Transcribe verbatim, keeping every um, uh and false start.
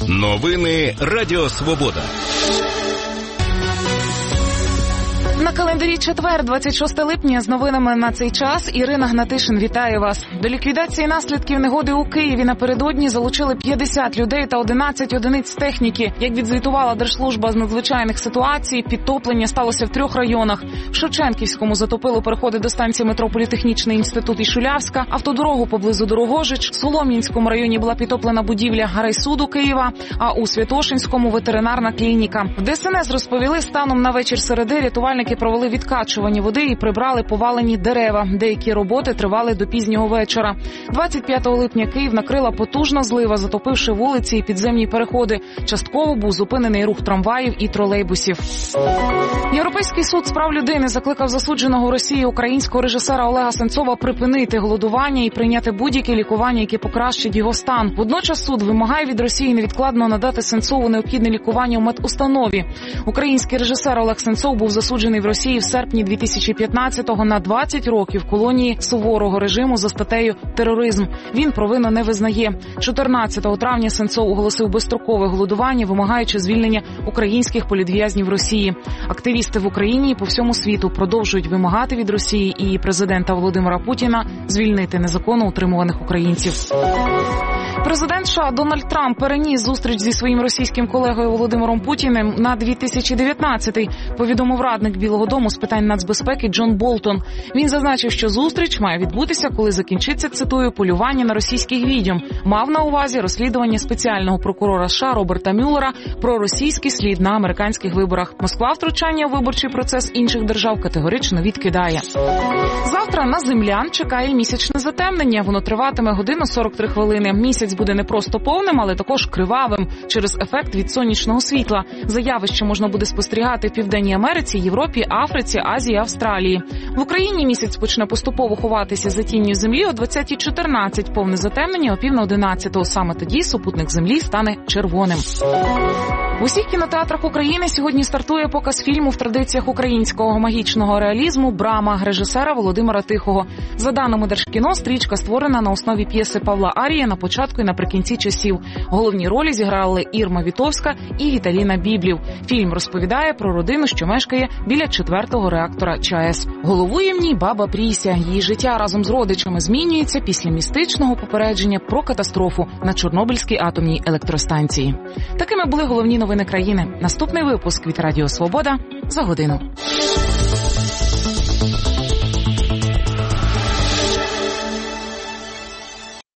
Новини Радіо Свобода. На календарі четвер, двадцять шостого липня, з новинами на цей час Ірина Гнатишин вітає вас. До ліквідації наслідків негоди у Києві напередодні залучили п'ятдесят людей та одинадцять одиниць техніки. Як відзвітувала Держслужба з надзвичайних ситуацій, підтоплення сталося в трьох районах. В Шевченківському затопило переходи до станції метро Політехнічний інститут і Шулявська, автодорогу поблизу Дорогожич, в Солом'янському районі була підтоплена будівля райсуду Києва, а у Святошинському – ветеринарна клініка. В ДСНС розповіли, станом на вечір середи рятувальники провели відкачування води і прибрали повалені дерева. Деякі роботи тривали до пізнього вечора. двадцять п'ятого липня Київ накрила потужна злива, затопивши вулиці і підземні переходи. Частково був зупинений рух трамваїв і тролейбусів. Європейський суд з прав людини закликав засудженого в Росії українського режисера Олега Сенцова припинити голодування і прийняти будь-яке лікування, яке покращить його стан. Водночас суд вимагає від Росії невідкладно надати Сенцову необхідне лікування у медустанові. Український режисер Олег Сенцов був засуджений в Росії в серпні дві тисячі п'ятнадцятого на двадцять років колонії суворого режиму за статтею «Тероризм». Він провину не визнає. чотирнадцятого травня Сенцов оголосив безстрокове голодування, вимагаючи звільнення українських політв'язнів Росії. Активісти в Україні і по всьому світу продовжують вимагати від Росії і президента Володимира Путіна звільнити незаконно утримуваних українців. Президент США Дональд Трамп переніс зустріч зі своїм російським колегою Володимиром Путіним на дві тисячі дев'ятнадцятий, повідомив радник Білого дому з питань нацбезпеки Джон Болтон. Він зазначив, що зустріч має відбутися, коли закінчиться, цитую, полювання на російських відьом. Мав на увазі розслідування спеціального прокурора США Роберта Мюллера про російський слід на американських виборах. Москва втручання у виборчий процес інших держав категорично відкидає. Завтра на землян чекає місячне затемнення. Воно триватиме годину сорок три хвилини. Місяць буде не просто повним, але також кривавим через ефект від сонячного світла. Заявище можна буде спостерігати в Південній Америці, Європі, Африці, Азії, Австралії. В Україні місяць почне поступово ховатися за тінню землі о двадцятій чотирнадцять, повне затемнення о пів на одинадцяту. Саме тоді супутник землі стане червоним. В усіх кінотеатрах України сьогодні стартує показ фільму в традиціях українського магічного реалізму «Брама» режисера Володимира Тихого. За даними Держкіно, стрічка створена на основі п'єси Павла Арія на початку і наприкінці часів. Головні ролі зіграли Ірма Вітовська і Віталіна Біблів. Фільм розповідає про родину, що мешкає біля четвертого реактора ЧАЕС. Головує в ній баба Пріся. Її життя разом з родичами змінюється після містичного попередження про катастрофу на Чорнобильській атомній електростанції. Такими були головні новини країни. Наступний випуск від Радіо Свобода за годину.